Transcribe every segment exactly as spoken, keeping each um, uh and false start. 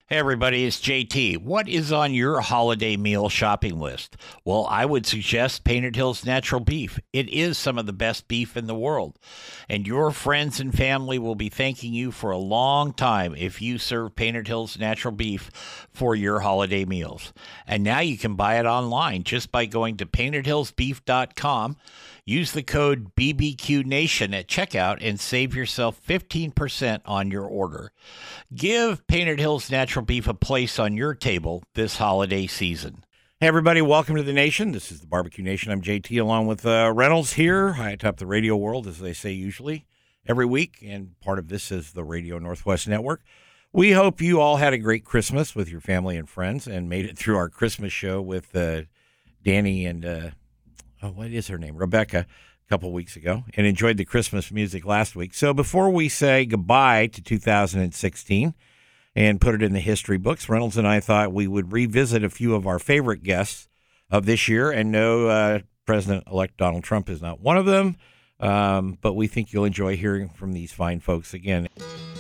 Hey everybody, it's J T. What is on your holiday meal shopping list? Well, I would suggest Painted Hills Natural Beef. It is some of the best beef in the world, and your friends and family will be thanking you for a long time if you serve Painted Hills Natural Beef for your holiday meals. And now you can buy it online just by going to painted hills beef dot com. Use the code B B Q Nation at checkout and save yourself fifteen percent on your order. Give Painted Hills Natural Beef a place on your table this holiday season. Hey, everybody. Welcome to the Nation. This is the Barbecue Nation. I'm J T along with uh, Reynolds here, high atop the radio world, as they say usually, every week. And part of this is the Radio Northwest Network. We hope you all had a great Christmas with your family and friends and made it through our Christmas show with uh, Danny and... Uh, Oh, what is her name? Rebecca, a couple weeks ago, and enjoyed the Christmas music last week. So before we say goodbye to two thousand sixteen and put it in the history books, Reynolds and I thought we would revisit a few of our favorite guests of this year. And no, uh, President-elect Donald Trump is not one of them, um, but we think you'll enjoy hearing from these fine folks again.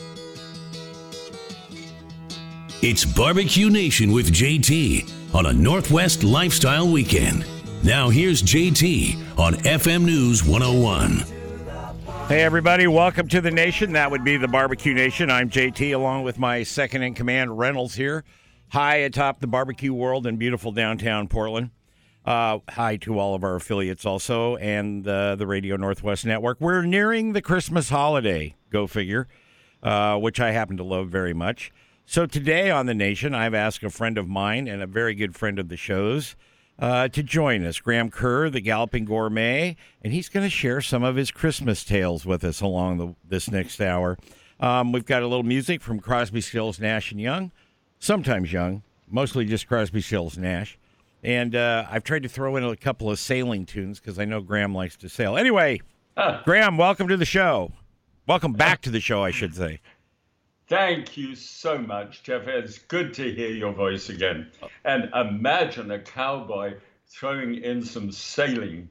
It's Barbecue Nation with J T on a Northwest Lifestyle Weekend. Now here's J T on F M News one oh one. Hey, everybody. Welcome to the Nation. That would be the Barbecue Nation. I'm J T, along with my second-in-command, Reynolds, here, high atop the barbecue world in beautiful downtown Portland. Uh, hi to all of our affiliates also and uh, the Radio Northwest Network. We're nearing the Christmas holiday, go figure, uh, which I happen to love very much. So today on the Nation, I've asked a friend of mine and a very good friend of the show's, Uh, to join us, Graham Kerr, the Galloping Gourmet, and he's going to share some of his Christmas tales with us along the, this next hour. Um, we've got a little music from Crosby, Stills, Nash and Young, sometimes Young, mostly just Crosby, Stills, Nash. And uh, I've tried to throw in a couple of sailing tunes because I know Graham likes to sail. Anyway, huh. Graham, welcome to the show. Welcome back to the show, I should say. Thank you so much, Jeff. It's good to hear your voice again. And imagine a cowboy throwing in some sailing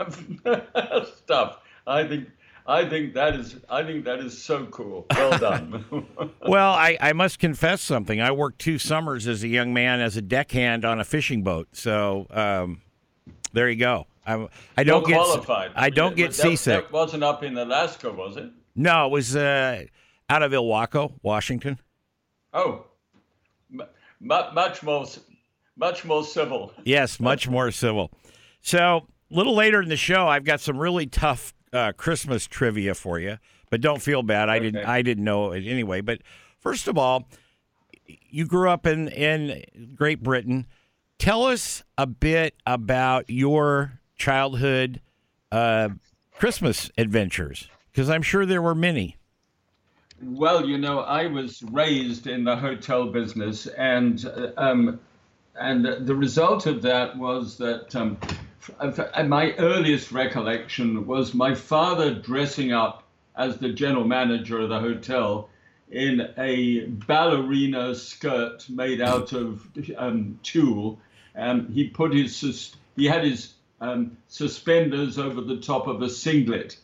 stuff. I think I think that is I think that is so cool. Well done. Well, I, I must confess something. I worked two summers as a young man as a deckhand on a fishing boat. So um, there you go. I, I don't You're get qualified. I don't get that, seasick. That wasn't up in Alaska, was it? No, it was uh, out of Ilwaco, Washington. Oh, m- much more, much more civil. Yes, much more civil. So a little later in the show, I've got some really tough uh, Christmas trivia for you, but don't feel bad. I okay. didn't. I didn't know it anyway. But first of all, you grew up in in Great Britain. Tell us a bit about your childhood uh, Christmas adventures, because I'm sure there were many. Well, you know, I was raised in the hotel business, and um, and the result of that was that um, my earliest recollection was my father dressing up as the general manager of the hotel in a ballerina skirt made out of um, tulle, and he put his he had his um, suspenders over the top of a singlet,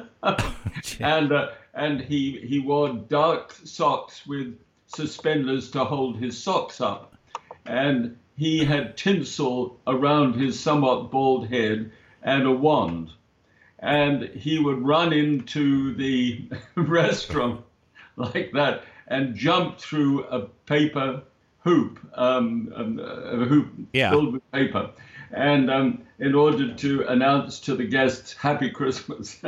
and. Uh, And he, he wore dark socks with suspenders to hold his socks up. And he had tinsel around his somewhat bald head and a wand. And he would run into the restaurant like that and jump through a paper hoop, um, a hoop yeah. filled with paper. And um, in order to announce to the guests, Happy Christmas.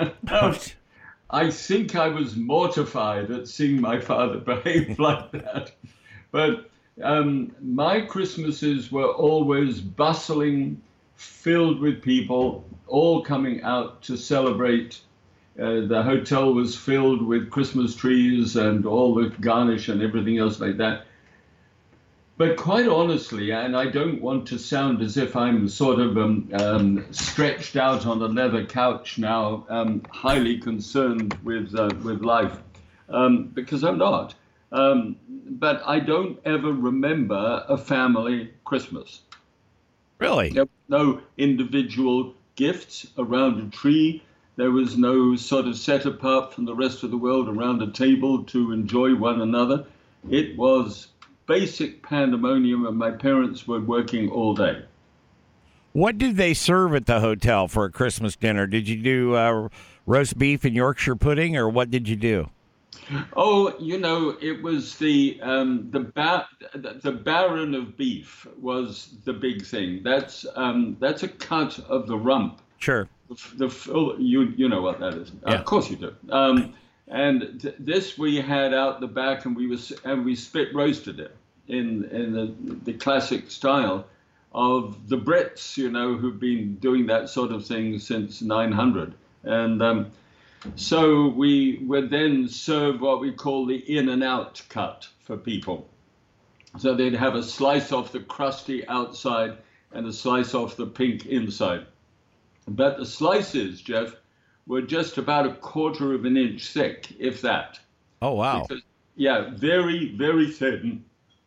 I think I was mortified at seeing my father behave like that. But um, my Christmases were always bustling, filled with people, all coming out to celebrate. Uh, the hotel was filled with Christmas trees and all the garnish and everything else like that. But quite honestly, and I don't want to sound as if I'm sort of um, um, stretched out on a leather couch now, um, highly concerned with uh, with life, um, because I'm not. Um, but I don't ever remember a family Christmas. Really? There were no individual gifts around a tree. There was no sort of set apart from the rest of the world around a table to enjoy one another. It was basic pandemonium, and my parents were working all day. What did they serve at the hotel for a Christmas dinner? Did you do uh, roast beef and Yorkshire pudding, or what did you do? Oh, you know, it was the um, the ba- the Baron of Beef was the big thing. That's um, that's a cut of the rump. Sure. The, the you you know what that is. Yeah. Of course you do. Um, and th- this we had out the back, and we was and we spit roasted it in in the the classic style of the Brits, you know, who've been doing that sort of thing since nine hundred. And um, so we would then serve what we call the in and out cut for people. So they'd have a slice off the crusty outside and a slice off the pink inside. But the slices, Jeff, were just about a quarter of an inch thick, if that. Oh, wow. Because, yeah, very, very thin.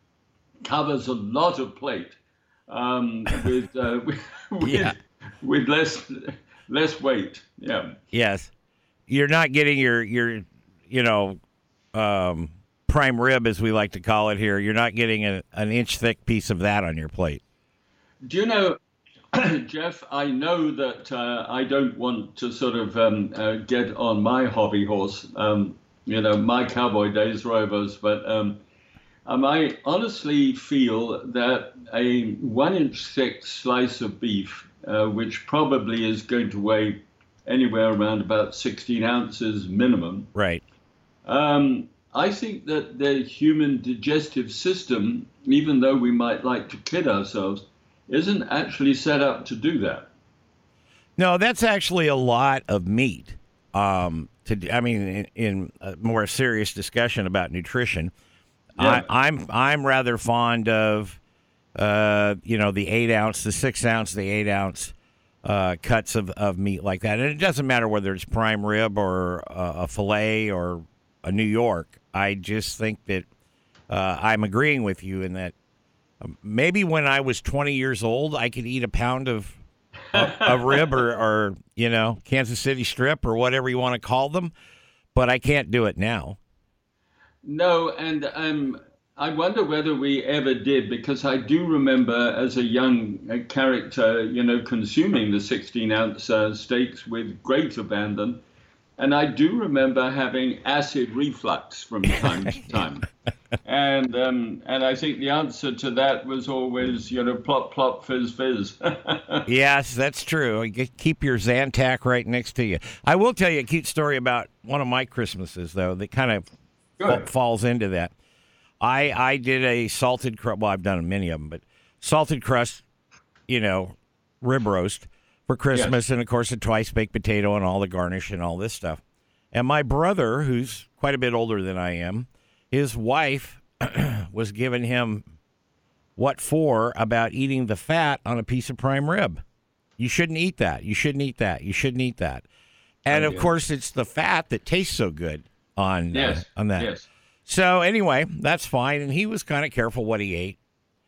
Covers a lot of plate. Um, with, uh, with, Yeah. with less less weight. Yeah. Yes. You're not getting your, your you know, um, prime rib, as we like to call it here. You're not getting a, an inch thick piece of that on your plate. Do you know, Jeff, I know that uh, I don't want to sort of um, uh, get on my hobby horse, um, you know, my cowboy days are over, but um, um, I honestly feel that a one inch thick slice of beef, uh, which probably is going to weigh anywhere around about sixteen ounces minimum. Right. Um, I think that the human digestive system, even though we might like to kid ourselves, isn't actually set up to do that. No, that's actually a lot of meat. Um, to I mean, in, in a more serious discussion about nutrition, Yeah. I, I'm I'm rather fond of, uh, you know, the eight ounce, the six ounce, the eight ounce uh, cuts of, of meat like that, and it doesn't matter whether it's prime rib or uh, a fillet or a New York. I just think that uh, I'm agreeing with you in that um, maybe when I was twenty years old, I could eat a pound of a rib or, or, you know, Kansas City strip or whatever you want to call them, but I can't do it now. No, and um, I wonder whether we ever did, because I do remember as a young uh, character, you know, consuming the sixteen ounce uh, steaks with great abandon. And I do remember having acid reflux from time to time. And um, and I think the answer to that was always, you know, plop, plop, fizz, fizz. Yes, that's true. You keep your Zantac right next to you. I will tell you a cute story about one of my Christmases, though, that kind of fa- falls into that. I I did a salted crust. Well, I've done many of them, but salted crust, you know, rib roast for Christmas, yes. And of course a twice baked potato and all the garnish and all this stuff. And my brother, who's quite a bit older than I am, his wife was giving him what for about eating the fat on a piece of prime rib. You shouldn't eat that. You shouldn't eat that. You shouldn't eat that. And of course, it's the fat that tastes so good on yes. uh, on that. Yes. So anyway, that's fine. And he was kind of careful what he ate.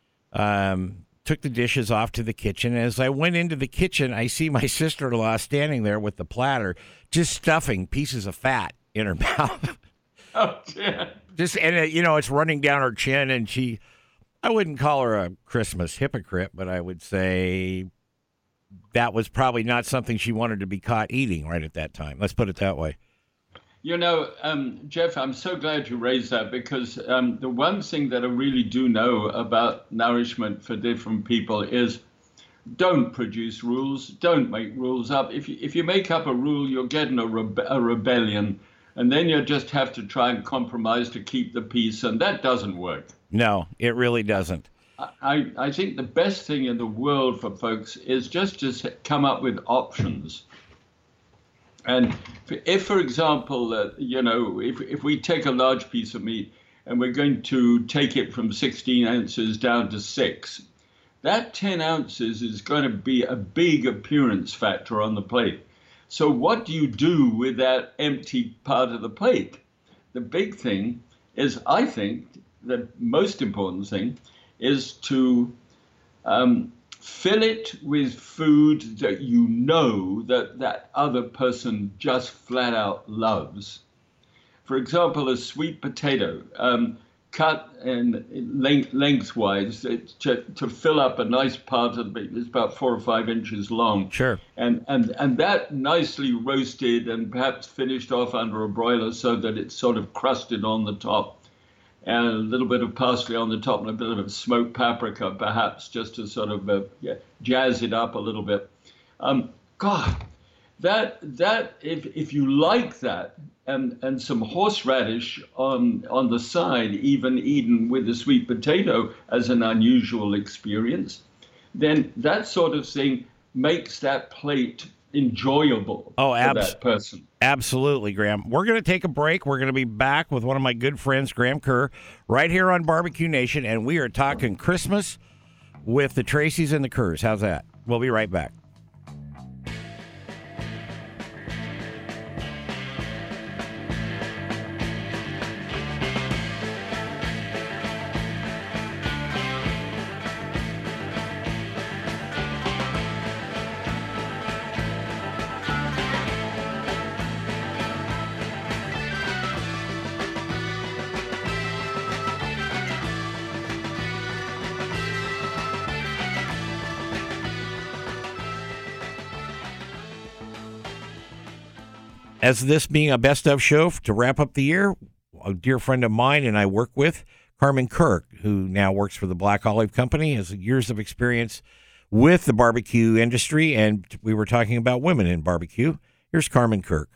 Um, took the dishes off to the kitchen. As I went into the kitchen, I see my sister-in-law standing there with the platter, just stuffing pieces of fat in her mouth. Oh, yeah. Just, and, uh, you know, it's running down her chin, and she, I wouldn't call her a Christmas hypocrite, but I would say that was probably not something she wanted to be caught eating right at that time. Let's put it that way. You know, um, Jeff, I'm so glad you raised that, because um, the one thing that I really do know about nourishment for different people is don't produce rules, don't make rules up. If you, if you make up a rule, you're getting a, rebe- a rebellion, and then you just have to try and compromise to keep the peace, and that doesn't work. No, it really doesn't. I, I think the best thing in the world for folks is just to come up with options. And if, for example, uh, you know, if, if we take a large piece of meat and we're going to take it from sixteen ounces down to six, that ten ounces is going to be a big appearance factor on the plate. So what do you do with that empty part of the plate? The big thing is, I think, the most important thing is to um, fill it with food that you know that that other person just flat out loves. For example, a sweet potato. Um, cut in length, lengthwise to, to fill up a nice part of it. It's about four or five inches long. Sure. And, and, and that nicely roasted and perhaps finished off under a broiler so that it's sort of crusted on the top. And a little bit of parsley on the top and a bit of smoked paprika, perhaps, just to sort of uh, yeah, jazz it up a little bit. Um, God, that that if if you like that, and and some horseradish on on the side, even eaten with a sweet potato as an unusual experience, then that sort of thing makes that plate enjoyable oh, for abs- that person. Absolutely, Graham. We're going to take a break. We're going to be back with one of my good friends, Graham Kerr, right here on Barbecue Nation, and we are talking Christmas with the Tracys and the Kerrs. How's that? We'll be right back. As this being a best of show to wrap up the year, a dear friend of mine and I work with, Carmen Kirk, who now works for the Black Olive Company, has years of experience with the barbecue industry, and we were talking about women in barbecue. Here's Carmen Kirk.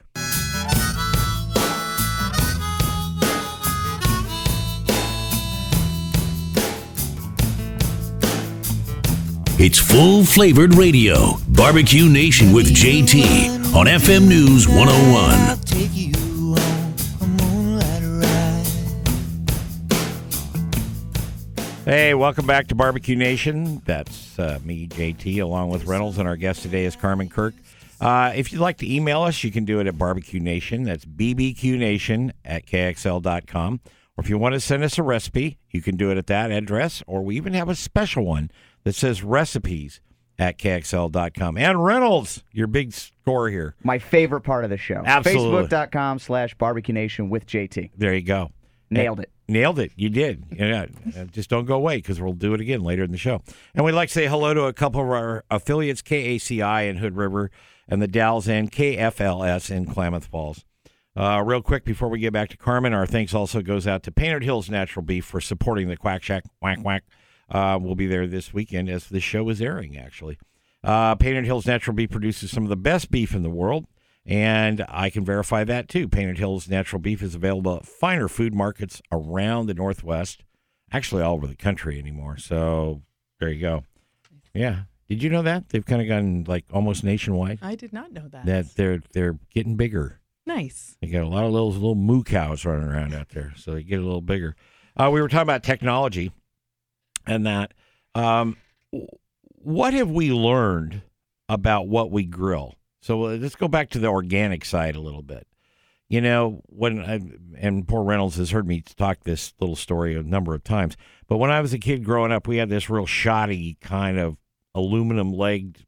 It's full-flavored radio. Barbecue Nation with J T on F M News one oh one. Hey, welcome back to Barbecue Nation. That's uh, me, J T, along with Reynolds, and our guest today is Carmen Kirk. Uh, if you'd like to email us, you can do it at Barbecue Nation. That's B B Q Nation at K X L dot com. Or if you want to send us a recipe, you can do it at that address, or we even have a special one that says recipes at K X L dot com. And Reynolds, your big score here. My favorite part of the show. Absolutely. Facebook.com slash Barbecue Nation with J T. There you go. Nailed it. Nailed it. You did. Yeah. Just don't go away because we'll do it again later in the show. And we'd like to say hello to a couple of our affiliates, K A C I in Hood River and the Dalles and K F L S in Klamath Falls. Uh, real quick before we get back to Carmen, our thanks also goes out to Painted Hills Natural Beef for supporting the Quack Shack. Whack, whack. Uh, we'll be there this weekend as this show is airing, actually. Uh, Painted Hills Natural Beef produces some of the best beef in the world, and I can verify that, too. Painted Hills Natural Beef is available at finer food markets around the Northwest, actually all over the country anymore. So there you go. Yeah. Did you know that? They've kind of gone, like, almost nationwide. I did not know that. That they're they're getting bigger. Nice. They got a lot of those little moo cows running around out there, so they get a little bigger. Uh, we were talking about technology. And that, um, what have we learned about what we grill? So uh, let's go back to the organic side a little bit. You know, when I, and poor Reynolds has heard me talk this little story a number of times, but when I was a kid growing up, we had this real shoddy kind of aluminum legged,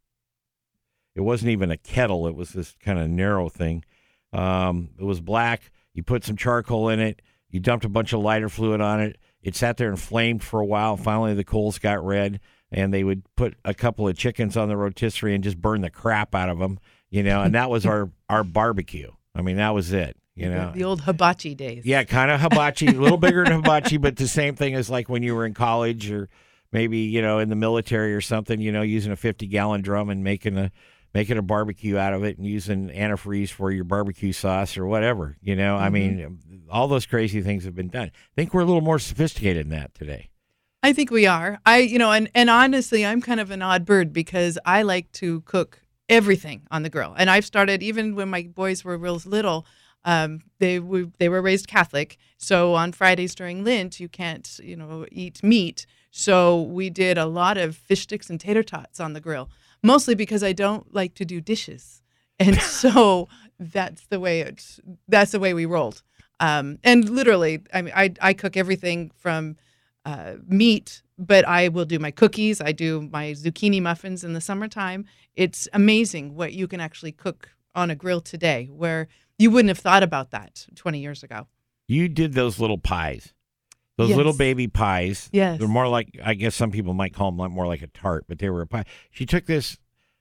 it wasn't even a kettle, it was this kind of narrow thing. Um, it was black. You put some charcoal in it. You dumped a bunch of lighter fluid on it. It sat there and flamed for a while. Finally, the coals got red, and they would put a couple of chickens on the rotisserie and just burn the crap out of them, you know, and that was our, our barbecue. I mean, that was it, you know. The old hibachi days. Yeah, kind of hibachi, a little bigger than hibachi, but the same thing as like when you were in college or maybe, you know, in the military or something, you know, using a fifty-gallon drum and making a making a barbecue out of it and using antifreeze for your barbecue sauce or whatever, you know. Mm-hmm. I mean, all those crazy things have been done. I think we're a little more sophisticated than that today. I think we are. I, you know, and, and honestly, I'm kind of an odd bird because I like to cook everything on the grill. And I've started, even when my boys were real little, um, they, we, they were raised Catholic. So on Fridays during Lent, you can't, you know, eat meat. So we did a lot of fish sticks and tater tots on the grill. Mostly because I don't like to do dishes, and so that's the way it's. That's the way we rolled. Um, and literally, I mean, I I cook everything from uh, meat, but I will do my cookies. I do my zucchini muffins in the summertime. It's amazing what you can actually cook on a grill today, where you wouldn't have thought about that twenty years ago. You did those little pies. Those Yes. little baby pies. Yes. They're more like, I guess some people might call them like, more like a tart, but they were a pie. She took this,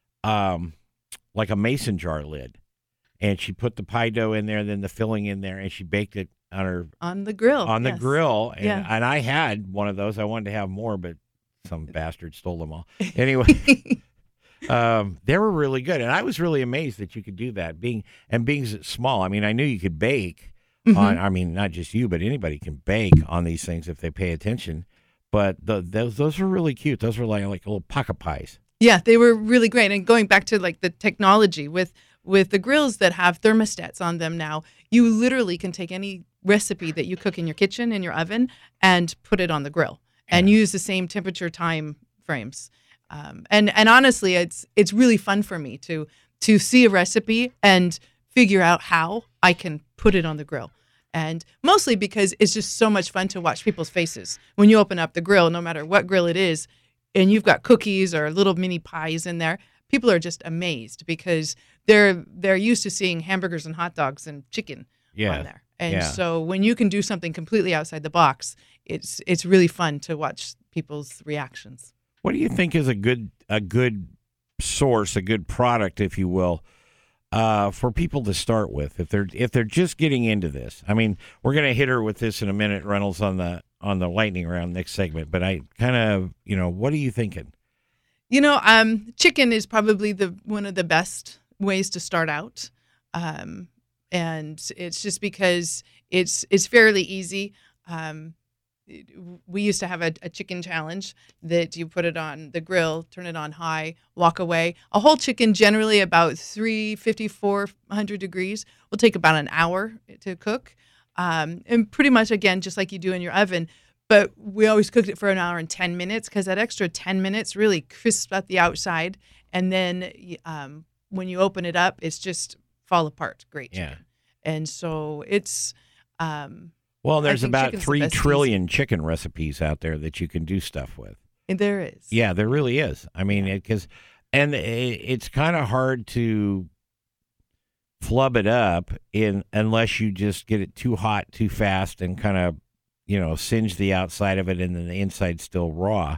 um, like a mason jar lid, and she put the pie dough in there, and then the filling in there, and she baked it on her On the grill. on the yes. grill. And, Yeah. and I had one of those. I wanted to have more, but some bastard stole them all. Anyway, um, they were really good, and I was really amazed that you could do that. Being and being small, I mean, I knew you could bake. Mhm. On, I mean, not just you, but anybody can bake on these things if they pay attention. But the, those those are really cute. Those are like like little pocket pies. Yeah, they were really great. And going back to like the technology with with the grills that have thermostats on them now, you literally can take any recipe that you cook in your kitchen, in your oven, and put it on the grill and Yeah. use the same temperature time frames. Um, and and honestly, it's it's really fun for me to to see a recipe and figure out how I can put it on the grill. And mostly because it's just so much fun to watch people's faces when you open up the grill, no matter what grill it is, and you've got cookies or little mini pies in there. People are just amazed because they're they're used to seeing hamburgers and hot dogs and chicken Yeah. on there. And Yeah. so when you can do something completely outside the box, it's it's really fun to watch people's reactions. What do you think is a good a good source, a good product, if you will, uh, for people to start with if they're if they're just getting into this? I mean, we're going to hit her with this in a minute, Reynolds, on the on the lightning round next segment. But I kind of, you know, what are you thinking? You know, um, chicken is probably the one of the best ways to start out, um, and it's just because it's it's fairly easy. Um, it- we used to have a, a chicken challenge that you put it on the grill, turn it on high, walk away. A whole chicken, generally about three fifty, four hundred degrees, will take about an hour to cook, um, and pretty much again just like you do in your oven. But we always cooked it for an hour and ten minutes because that extra ten minutes really crisps up the outside. And then um, when you open it up, it's just fall apart. Great chicken. Yeah. And so it's, um, Well, I there's think about chicken's the three best trillion chicken recipes out there that you can do stuff with. there is. Yeah, there really is. I mean, because, and it, it's kind of hard to flub it up in unless you just get it too hot too fast and kind of, you know, singe the outside of it and then the inside's still raw.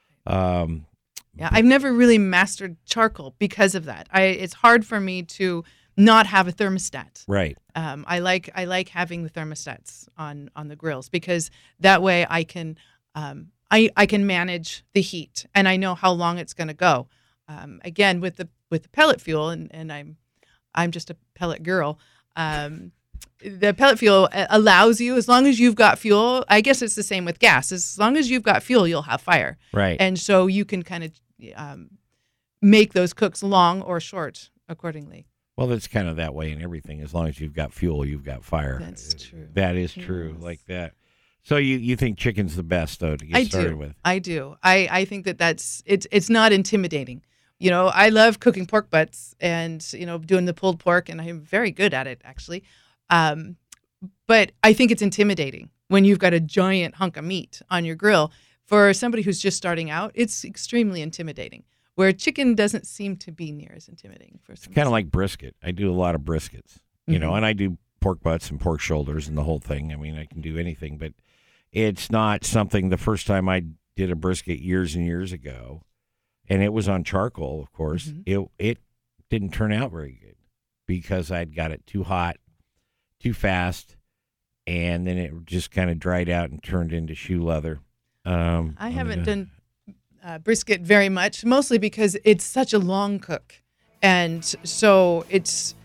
Um, Yeah, I've never really mastered charcoal because of that. I it's hard for me to not have a thermostat. right. Um, I like I like having the thermostats on on the grills because that way I can um, I I can manage the heat and I know how long it's going to go. Um, again, with the with the pellet fuel, and, and I'm I'm just a pellet girl. Um, the pellet fuel a- allows you, as long as you've got fuel. I guess it's the same with gas. As long as you've got fuel, you'll have fire, Right. and so you can kind of um, make those cooks long or short accordingly. Well, it's kind of that way in everything. As long as you've got fuel, you've got fire. That's true. That is true, Yes. like that. So you, you think chicken's the best, though, to get I started do. with? I do. I, I think that that's it's it's not intimidating. You know, I love cooking pork butts and you know doing the pulled pork, and I'm very good at it actually. Um, but I think it's intimidating when you've got a giant hunk of meat on your grill. For somebody who's just starting out, it's extremely intimidating. Where chicken doesn't seem to be near as intimidating for some. Kind of like brisket. I do a lot of briskets, you know, Mhm. and I do pork butts and pork shoulders and the whole thing. I mean, I can do anything, but it's not something. The first time I did a brisket years and years ago, and it was on charcoal, of course, Mhm. it it didn't turn out very good because I'd got it too hot, too fast, and then it just kind of dried out and turned into shoe leather. Um, I on haven't the- done uh, brisket very much, mostly because it's such a long cook, and so it's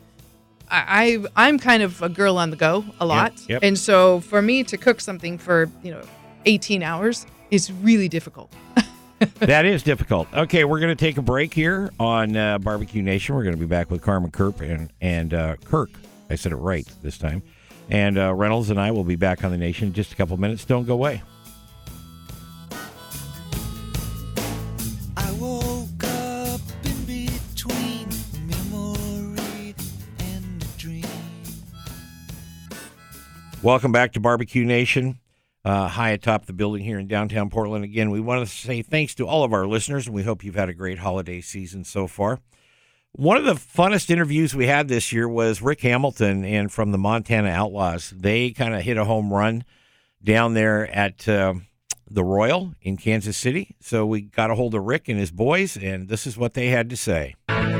I, I I'm kind of a girl on the go a lot, yep. and so for me to cook something for you know eighteen hours is really difficult. That is difficult. Okay, we're going to take a break here on uh, Barbecue Nation. We're going to be back with Carmen Kirk and, and uh, Kirk. I said it right this time. And uh, Reynolds and I will be back on the Nation in just a couple minutes. Don't go away. I woke up in between memory and a dream. Welcome back to Barbecue Nation. Uh, high atop the building here in downtown Portland. Again, we want to say thanks to all of our listeners, and we hope you've had a great holiday season so far. One of the funnest interviews we had this year was Rick Hamilton and from the Montana Outlaws. They kind of hit a home run down there at uh, the Royal in Kansas City. So we got a hold of Rick and his boys, and this is what they had to say.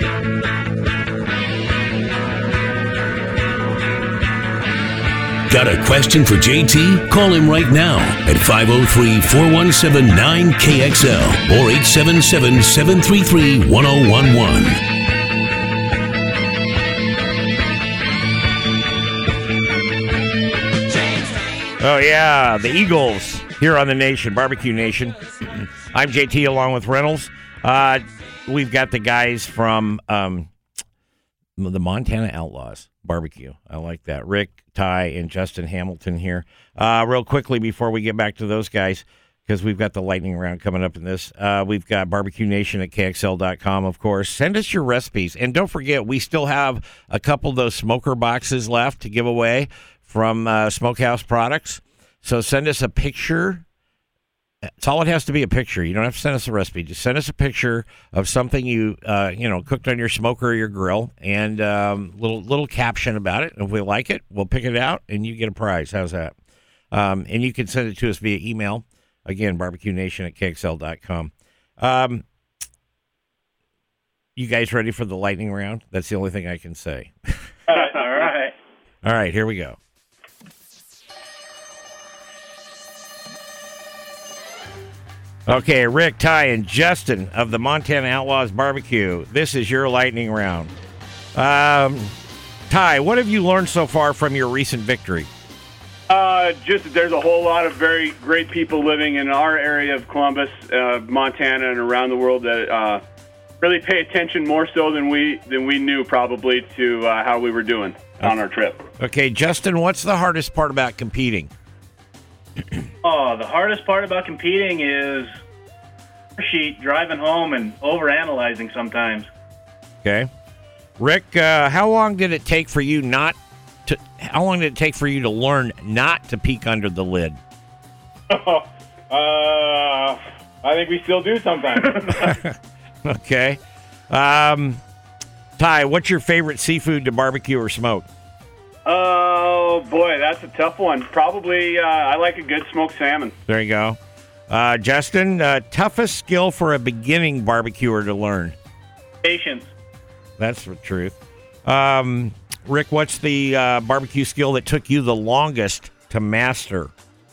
Got a question for J T? Call him right now at five oh three, four one seven, nine K X L or eight seven seven, seven three three, one oh one one. Oh, yeah, the Eagles here on the Nation, Barbecue Nation. I'm J T along with Reynolds. Uh, we've got the guys from um, the Montana Outlaws Barbecue. I like that. Rick, Ty, and Justin Hamilton here. Uh, real quickly before we get back to those guys, because we've got the lightning round coming up in this, uh, we've got Barbecue Nation at K X L dot com, of course. Send us your recipes. And don't forget, we still have a couple of those smoker boxes left to give away from uh, Smokehouse Products. So send us a picture. It's all it has to be, a picture. You don't have to send us a recipe. Just send us a picture of something you uh, you know cooked on your smoker or your grill, and um, little little caption about it. And if we like it, we'll pick it out, and you get a prize. How's that? Um, and you can send it to us via email. Again, barbecue nation at K X L dot com. Um, you guys ready for the lightning round? That's the only thing I can say. All right. All right, here we go. Okay, Rick, Ty, and Justin of the Montana Outlaws Barbecue. This is your lightning round. Um, Ty, what have you learned so far from your recent victory? Uh, just that there's a whole lot of very great people living in our area of Columbus, uh, Montana, and around the world that uh, really pay attention more so than we than we knew probably to uh, how we were doing on our trip. Okay, Justin, what's the hardest part about competing? Oh, the hardest part about competing is sheet driving home and overanalyzing sometimes. Okay, Rick, uh, how long did it take for you not to? How long did it take for you to learn not to peek under the lid? uh, I think we still do sometimes. Okay, um, Ty, what's your favorite seafood to barbecue or smoke? Oh boy, that's a tough one. Probably, uh, I like a good smoked salmon. There you go. Uh, Justin, uh, toughest skill for a beginning barbecuer to learn? Patience. That's the truth. Um, Rick, what's the uh, barbecue skill that took you the longest to master?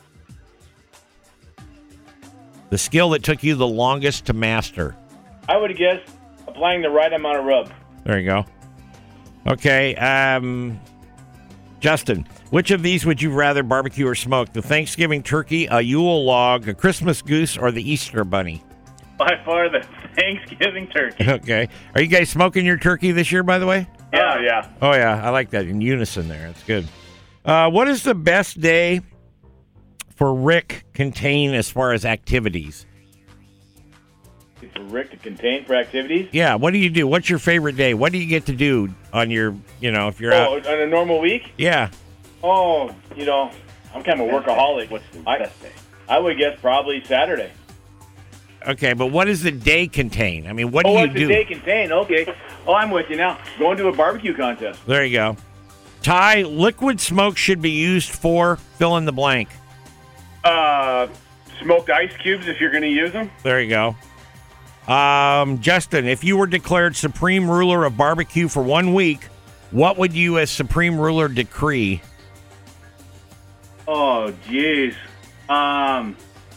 The skill that took you the longest to master? I would guess applying the right amount of rub. There you go. Okay. Um, Justin, which of these would you rather barbecue or smoke? The Thanksgiving turkey, a Yule log, a Christmas goose, or the Easter bunny? By far the Thanksgiving turkey. Okay. Are you guys smoking your turkey this year, by the way? Yeah, yeah. Oh, yeah. I like that. In unison there. That's good. Uh, what is the best day for Rick contain as far as activities? For Rick to contain for activities? Yeah. What do you do? What's your favorite day? What do you get to do on your, you know, if you're Oh, out? on a normal week? Yeah. Oh, you know, I'm kind of a workaholic. What's the best day? I would guess probably Saturday. Okay. But what does the day contain? I mean, what Oh, do you what's do? the day contain? Okay. Oh, I'm with you now. Going to a barbecue contest. There you go. Ty, liquid smoke should be used for fill in the blank. Uh, smoked ice cubes if you're going to use them. There you go. Um, Justin, if you were declared supreme ruler of barbecue for one week, what would you as supreme ruler decree? Oh, jeez. Um,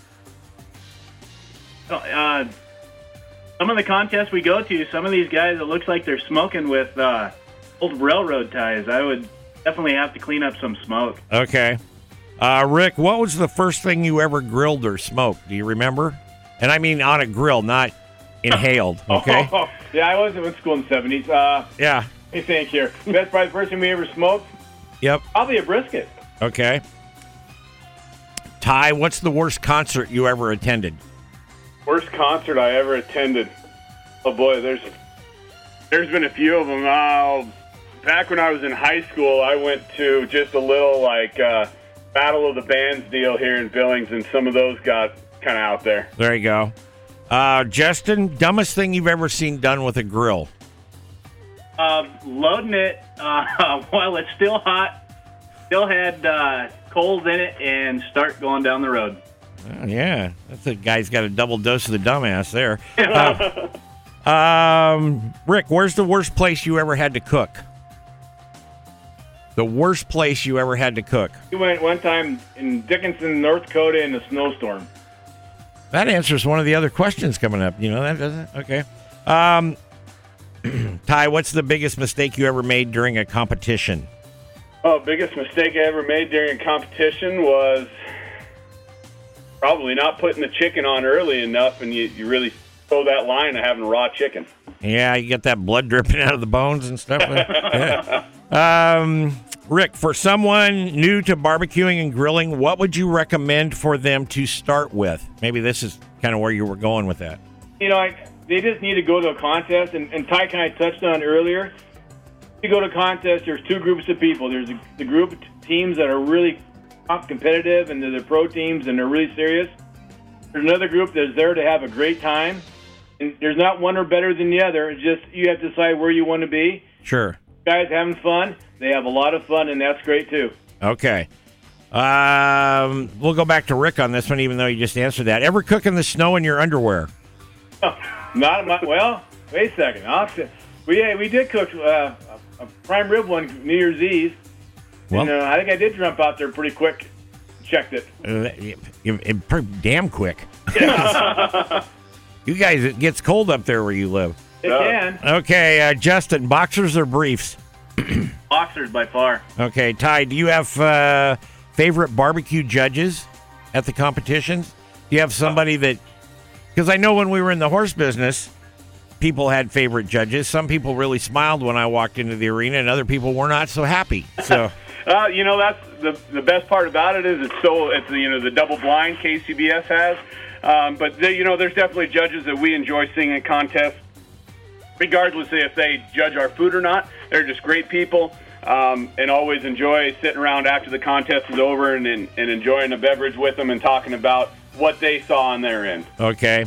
uh, some of the contests we go to, some of these guys, it looks like they're smoking with uh, old railroad ties. I would definitely have to clean up some smoke. Okay. Uh, Rick, what was the first thing you ever grilled or smoked? Do you remember? And I mean on a grill, not inhaled, okay? Oh, yeah, I was in school in the seventies. Uh, Yeah. let me think here. That's probably the first thing we ever smoked. Yep. Probably a brisket. Okay. Ty, what's the worst concert you ever attended? Worst concert I ever attended. Oh boy, there's there's been a few of them. Uh, back when I was in high school, I went to just a little like uh, Battle of the Bands deal here in Billings, and some of those got kind of out there. There you go. Uh, Justin, dumbest thing you've ever seen done with a grill? Uh, loading it uh, while it's still hot. Still had uh, coals in it, and start going down the road. Oh, yeah, that's a guy's got a double dose of the dumbass there. Uh, um, Rick, where's the worst place you ever had to cook? The worst place you ever had to cook? We went one time in Dickinson, North Dakota, in a snowstorm. That answers one of the other questions coming up. You know that, doesn't it? Okay. Um, Ty, what's the biggest mistake you ever made during a competition? Oh, biggest mistake I ever made during a competition was probably not putting the chicken on early enough, and you, you really throw that line of having raw chicken. Yeah, you get that blood dripping out of the bones and stuff. Yeah. Um, Rick, for someone new to barbecuing and grilling, what would you recommend for them to start with? Maybe this is kind of where you were going with that. You know, I, they just need to go to a contest, and, and Ty kind of touched on earlier. If you go to a contest, there's two groups of people. There's a, the group of teams that are really competitive, and they're the pro teams, and they're really serious. There's another group that's there to have a great time. And there's not one or better than the other. It's just you have to decide where you want to be. Sure. Guys having fun, they have a lot of fun, and that's great too. Okay. Um, we'll go back to Rick on this one, even though you just answered that. Ever cook in the snow in your underwear? Oh, not my, well. Wait a second. I'll, we we did cook uh, a prime rib one New Year's Eve. Well, and, uh, I think I did jump out there pretty quick. Checked it. Uh, it, it, it pretty damn quick. You guys, it gets cold up there where you live. It can. Okay, uh, Justin, boxers or briefs? Boxers by far. Okay, Ty, do you have uh, favorite barbecue judges at the competitions? Do you have somebody that... Because I know when we were in the horse business, people had favorite judges. Some people really smiled when I walked into the arena, and other people were not so happy. So, uh, you know, that's the the best part about it is it's so it's you know the double blind K C B S has. Um, but they, you know, there's definitely judges that we enjoy seeing in contests, regardless if they judge our food or not. They're just great people, um, and always enjoy sitting around after the contest is over and, and and enjoying a beverage with them and talking about what they saw on their end. Okay.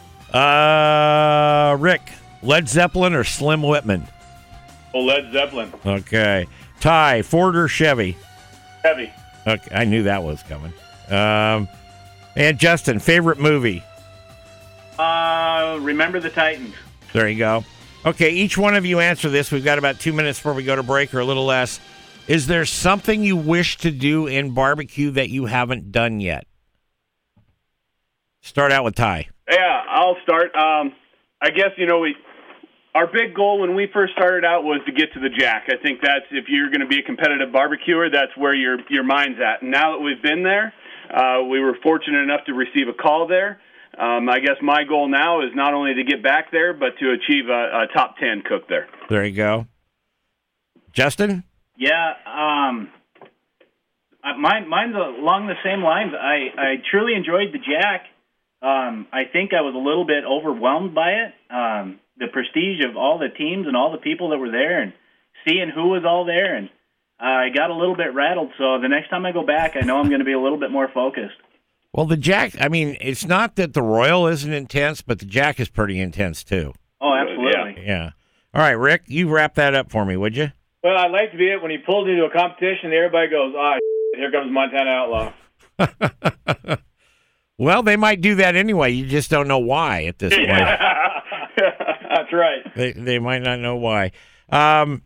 Uh, Rick, Led Zeppelin or Slim Whitman? Oh, Led Zeppelin. Okay. Ty, Ford or Chevy? Chevy. Okay, I knew that was coming. Um, and Justin, favorite movie? Uh, Remember the Titans. There you go. Okay, each one of you answer this. We've got about two minutes before we go to break, or a little less. Is there something you wish to do in barbecue that you haven't done yet? Start out with Ty. Yeah, I'll start. Um, I guess, you know, we our big goal when we first started out was to get to the Jack. I think that's, if you're going to be a competitive barbecuer, that's where your your mind's at. And now that we've been there, uh, we were fortunate enough to receive a call there. Um, I guess my goal now is not only to get back there, but to achieve a, a top ten cook there. There you go. Justin? Yeah, um, mine, mine's along the same lines. I, I truly enjoyed the Jack. Um, I think I was a little bit overwhelmed by it. Um, the prestige of all the teams and all the people that were there and seeing who was all there. And uh, I got a little bit rattled. So the next time I go back, I know I'm going to be a little bit more focused. Well, the Jack, I mean, it's not that the Royal isn't intense, but the Jack is pretty intense, too. Oh, absolutely. Yeah. Yeah. All right, Rick, you wrap that up for me, would you? Well, I'd like to be it when he pulls into a competition, everybody goes, ah, here comes Montana Outlaw. Well, they might do that anyway. You just don't know why at this point. That's right. They they might not know why. Um,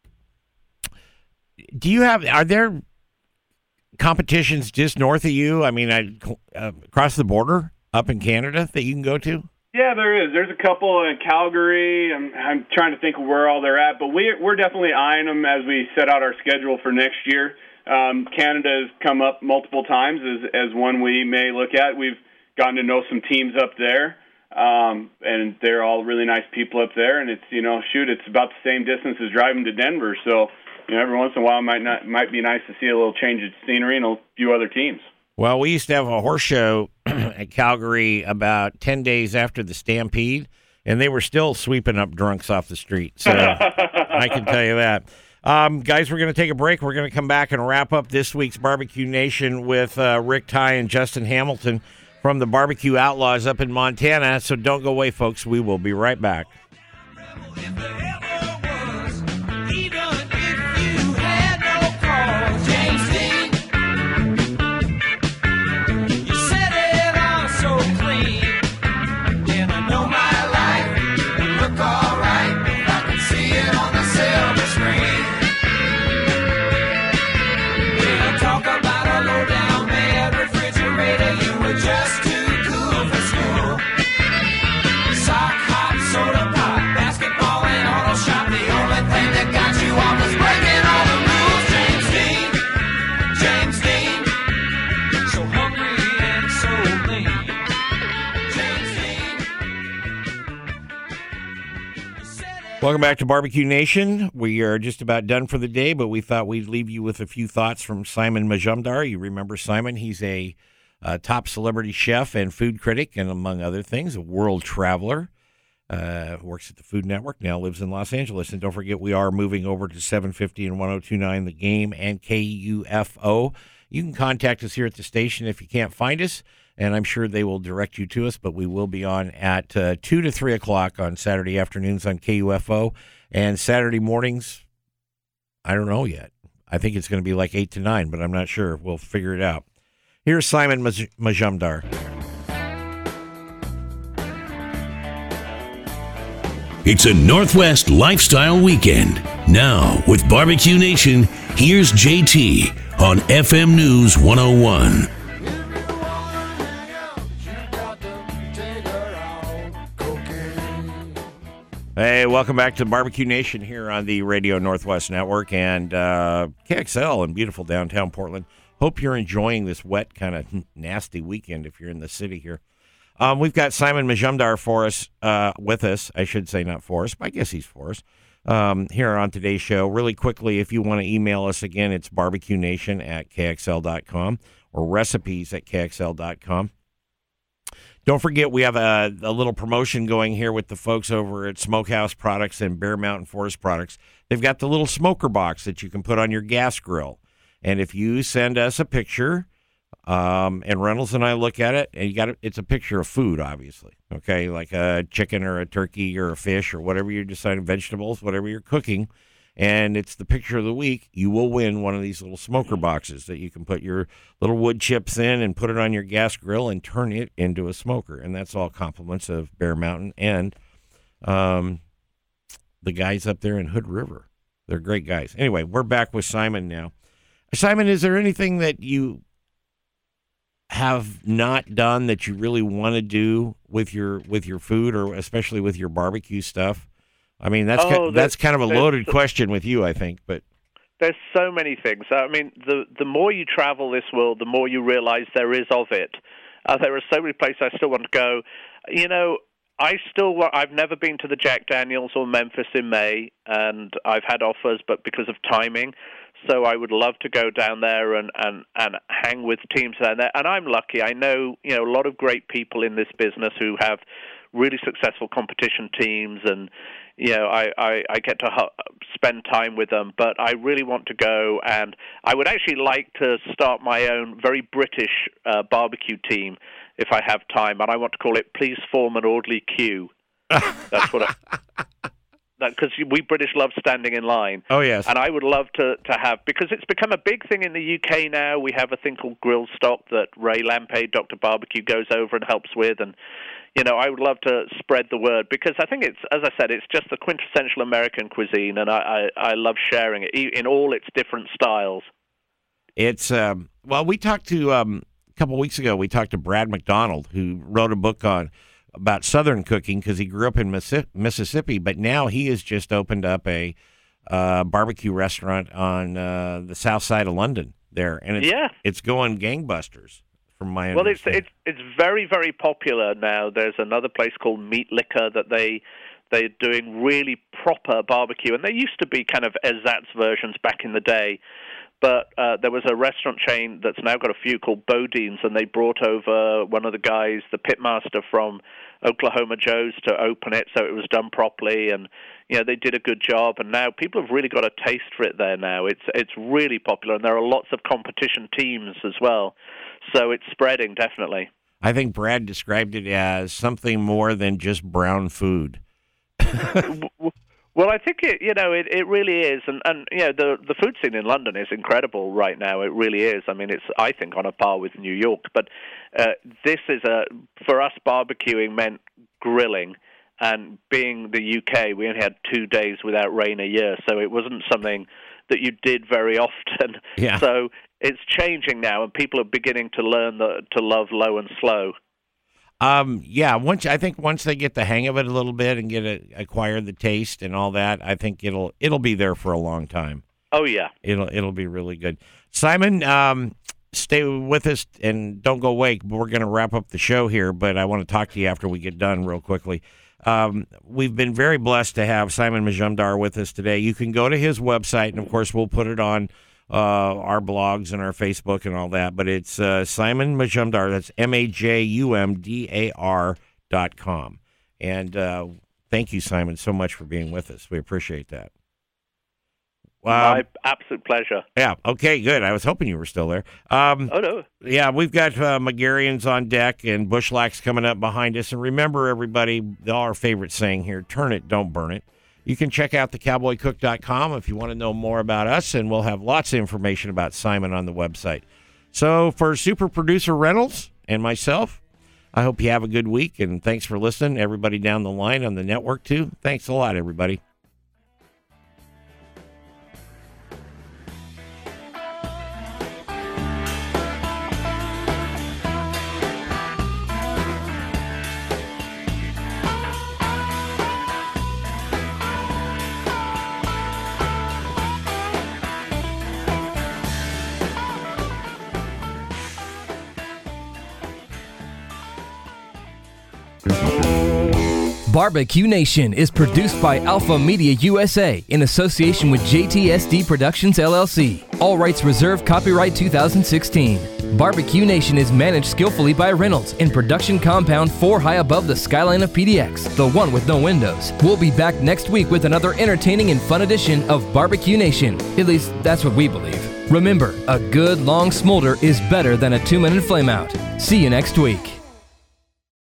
do you have, are there competitions just north of you? I mean, I, uh, across the border up in Canada that you can go to? Yeah, there is. There's a couple in Calgary. I'm, I'm trying to think of where all they're at, but we, we're definitely eyeing them as we set out our schedule for next year. Um, Canada has come up multiple times as, as one we may look at. We've gotten to know some teams up there, um, and they're all really nice people up there. And it's, you know, shoot, it's about the same distance as driving to Denver. So, you know, every once in a while it might not might be nice to see a little change of scenery and a few other teams. Well, we used to have a horse show at Calgary about ten days after the Stampede, and they were still sweeping up drunks off the street. So I can tell you that. Um, guys, we're going to take a break. We're going to come back and wrap up this week's Barbecue Nation with uh, Rick Ty and Justin Hamilton from the Barbecue Outlaws up in Montana. So don't go away, folks. We will be right back. Welcome back to Barbecue Nation. We are just about done for the day, but we thought we'd leave you with a few thoughts from Simon Majumdar. You remember Simon? He's a uh, top celebrity chef and food critic, and among other things, a world traveler. Uh, works at the Food Network, now lives in Los Angeles. And don't forget, we are moving over to seven fifty and one oh two point nine The Game and K U F O. You can contact us here at the station if you can't find us, and I'm sure they will direct you to us, but we will be on at uh, two to three o'clock on Saturday afternoons on K U F O, and Saturday mornings, I don't know yet. I think it's going to be like eight to nine, but I'm not sure. We'll figure it out. Here's Simon Maj- Majumdar. It's a Northwest Lifestyle Weekend. Now, with Barbecue Nation, here's J T on F M News one oh one. Hey, welcome back to Barbecue Nation here on the Radio Northwest Network and uh, K X L in beautiful downtown Portland. Hope you're enjoying this wet, kind of nasty weekend if you're in the city here. Um, we've got Simon Majumdar for us, uh, with us. I should say not for us, but I guess he's for us um, here on today's show. Really quickly, if you want to email us again, it's barbecue nation at k x l dot com or recipes at k x l dot com. Don't forget, we have a, a little promotion going here with the folks over at Smokehouse Products and Bear Mountain Forest Products. They've got the little smoker box that you can put on your gas grill. And if you send us a picture, um, and Reynolds and I look at it, and you got it's a picture of food, obviously, okay, like a chicken or a turkey or a fish or whatever you're deciding, vegetables, whatever you're cooking, and it's the picture of the week, you will win one of these little smoker boxes that you can put your little wood chips in and put it on your gas grill and turn it into a smoker. And that's all compliments of Bear Mountain and um, the guys up there in Hood River. They're great guys. Anyway, we're back with Simon now. Simon, is there anything that you have not done that you really want to do with your with your food, or especially with your barbecue stuff? I mean, that's Oh, kind, that's there's- kind of a there's- loaded question with you, I think. But There's so many things. I mean, the the more you travel this world, the more you realize there is of it. Uh, there are so many places I still want to go. You know, I still wa- I've never been to the Jack Daniels or Memphis in May, and I've had offers, but because of timing. So I would love to go down there and, and, and hang with teams down there. And I'm lucky. I know, you know, a lot of great people in this business who have really successful competition teams, and you know, I, I, I get to hu- spend time with them. But I really want to go, and I would actually like to start my own very British uh, barbecue team if I have time, and I want to call it Please Form an Orderly Queue. That's what I... Because we British love standing in line. Oh, yes. And I would love to, to have, because it's become a big thing in the U K now. We have a thing called Grill Stock that Ray Lampay, Doctor Barbecue, goes over and helps with. And, you know, I would love to spread the word, because I think it's, as I said, it's just the quintessential American cuisine, and I, I, I love sharing it in all its different styles. It's, um, well, we talked to, um, a couple weeks ago, we talked to Brad McDonald, who wrote a book on about Southern cooking, because he grew up in Missi- Mississippi, but now he has just opened up a uh, barbecue restaurant on uh, the south side of London there, and it's, Yeah. it's going gangbusters from my Well, it's understanding. it's it's very very popular now. There's another place called Meat Liquor that they they're doing really proper barbecue, and they used to be kind of ersatz versions back in the day. But uh, there was a restaurant chain that's now got a few called Bodine's, and they brought over one of the guys, the pitmaster from Oklahoma Joe's, to open it, so it was done properly, and you know they did a good job. And now people have really got a taste for it there. Now it's it's really popular, and there are lots of competition teams as well, so it's spreading definitely. I think Brad described it as something more than just brown food. Well, I think it, you know, it, it really is, and and you know, the the food scene in London is incredible right now. It really is. I mean, it's I think on a par with New York. But uh, this is a for us barbecuing meant grilling, and being the U K, we only had two days without rain a year, so it wasn't something that you did very often. Yeah. So it's changing now, and people are beginning to learn the, to love low and slow. Um, yeah, once I think once they get the hang of it a little bit and get it, acquire the taste and all that, I think it'll it'll be there for a long time. Oh yeah, It'll it'll be really good. Simon, um, stay with us and don't go away. We're going to wrap up the show here, but I want to talk to you after we get done real quickly. Um, we've been very blessed to have Simon Majumdar with us today. You can go to his website, and of course, we'll put it on uh, our blogs and our Facebook and all that. But it's uh, Simon Majumdar. That's M A J U M D A R dot com. And uh, thank you, Simon, so much for being with us. We appreciate that. My Um, absolute pleasure. yeah. Okay. Good. I was hoping you were still there. Um, Oh, no. Yeah, we've got uh, Megarians on deck and Bushlack's coming up behind us. And remember, everybody, our favorite saying here: turn it, don't burn it. You can check out the cowboy cook dot com if you want to know more about us, and we'll have lots of information about Simon on the website. So for super producer Reynolds and myself, I hope you have a good week, and thanks for listening. Everybody down the line on the network too. Thanks a lot, everybody. Barbecue Nation is produced by Alpha Media U S A in association with J T S D Productions L L C. All rights reserved. Copyright two thousand sixteen. Barbecue Nation is managed skillfully by Reynolds in production compound four high above the skyline of P D X, the one with no windows. We'll be back next week with another entertaining and fun edition of Barbecue Nation. At least that's what we believe. Remember, a good long smolder is better than a two-minute flameout. See you next week.